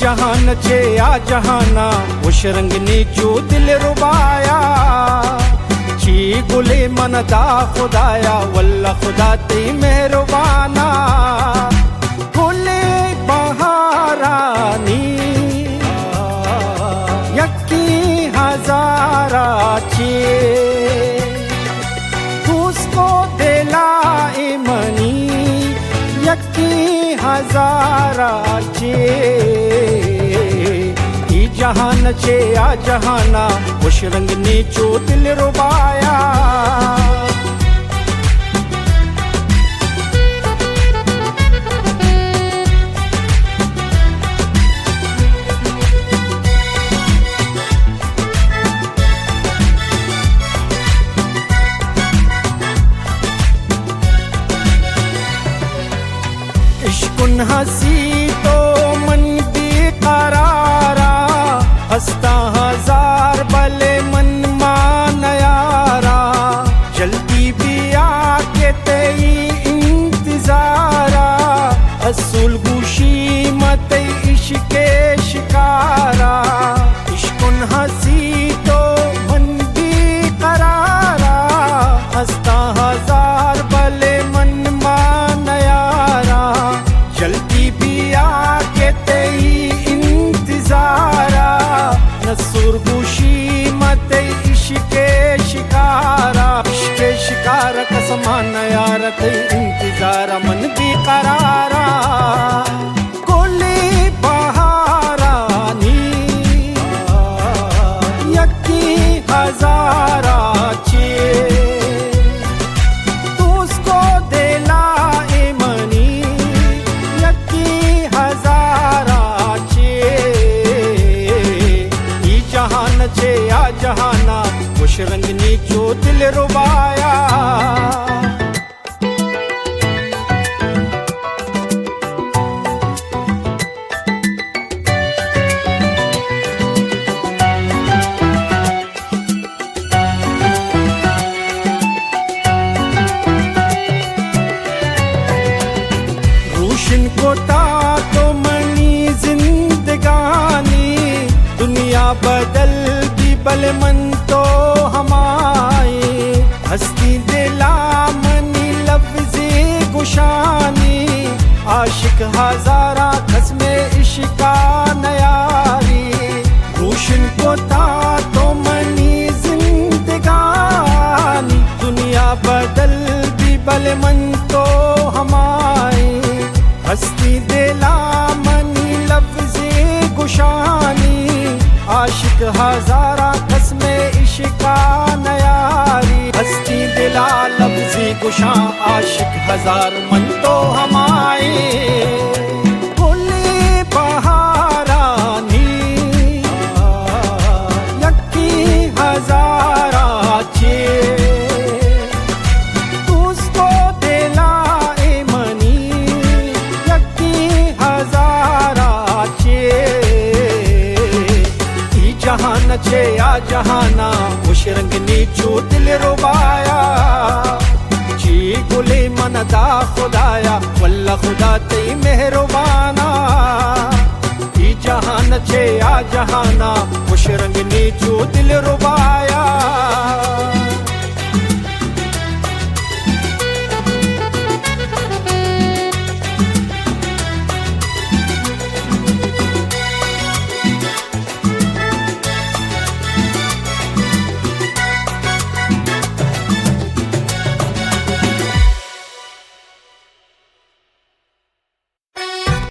जहान छे आ जहाना उश रंगनी जो दिल रुबाया ची गुले मन दा खुदाया वल्ला खुदा ते मेहरबाना गुले बहारानी यक्की हजारा ची उसको दिला इमनी यक्की हजारा चे ई जहान छे आ जहाना उश रंगनी जो दिल रुबाया इश्कुन हसी तो मन बेकरारा हंसता हजार भले मन मान यारा जल्दी भी आके तेई इंतजारा असूल गुशी मत इश्के शिकारा इश्कुन हसी तो मन बेकरारा हंसता हजार भले मन मान यारा जल्दी भी आके तेई इंतजारा नसूर गुशी मत इश्के शिकारा इश्के शिकारा कसमान यार तेई इंतजारा मन बेकरारा कोली बहारानी यक्की हजारा चे तुझको दिला इमनी यक्की हजारा चे ई जहान छे आ जहाना उश रंगनी जो दिल रुबाया रोशन कोटा तो मनी जिंदगानी दुनिया बदल दी बल मन तो हमारे हस्ती दिला मनी लफ्ज़े गुशानी आशिक हजारा खस्मे इश्का नयारी रोशन कोटा तो मनी जिंदगानी दुनिया बदल दी बल मन तो हमारे हस्ती दिला मनी लफ्ज़े गुशानी आशिक हजारा खस्मे इश्का नयारी हस्ती दिला लफ्ज़े गुशा आशिक हजार मन तो हमारे गुले बहारानी यक्की हजारा चे तुझको दिला इमनी यक्की हजारा चे ई जहान छे आ जहाना उश रंगनी जो दिल रुबाया ची गुले मन दा खुदाया वल्ला खुदा ते मेहरबाना ई जहान छे आ जहाना उश रंगनी जो दिल रुबाया